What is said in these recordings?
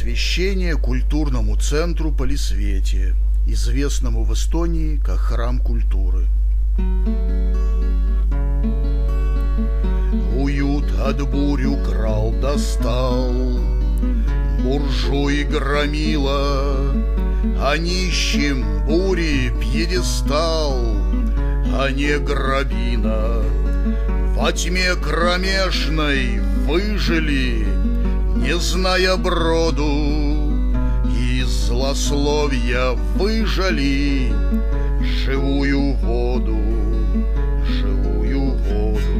посвящение культурному центру Полисветия, известному в Эстонии как Храм культуры. Уют от бурю крал достал, буржуй громила, а нищим бури пьедестал, а не грабина. Во тьме кромешной выжили, не зная броду, из злословия выжали живую воду, живую воду.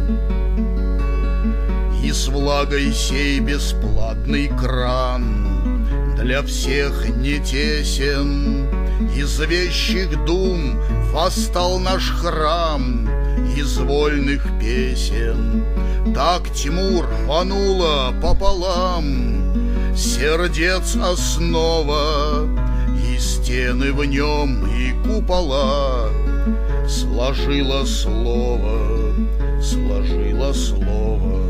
И с влагой сей бесплатный кран для всех не тесен, из вещих дум восстал наш храм из вольных песен. Так тьму рванула пополам сердец основа, и стены в нем, и купола сложила слово, сложила слово.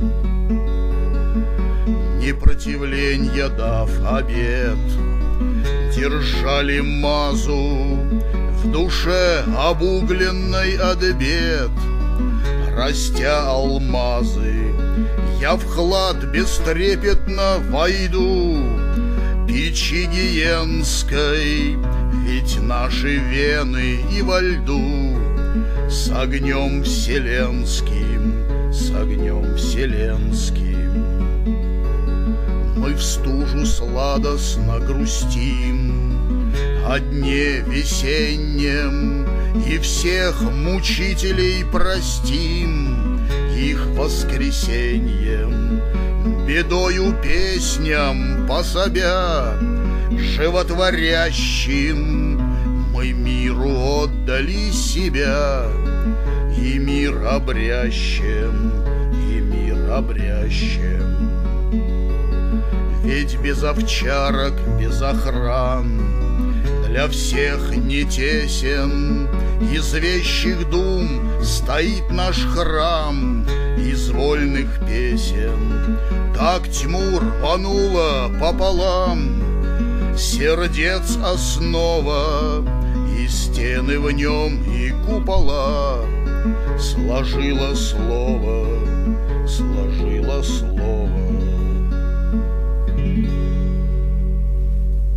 Непротивленья дав обет, держали мазу в душе обугленной от бед. Растя алмазы, я в хлад бестрепетно войду печи гиенской, ведь наши вены и во льду с огнем вселенским, с огнем вселенским. Мы в стужу сладостно грустим о дне весеннем, и всех мучителей простим их воскресеньем. Бедою песням пособя животворящим, мы миру отдали себя, и мир обрящем, и мир обрящем. Ведь без овчарок, без охран для всех не тесен, из вещих дум стоит наш храм из вольных песен. Так тьму рванула пополам сердец основа, и стены в нем, и купола сложила слово, сложила слово.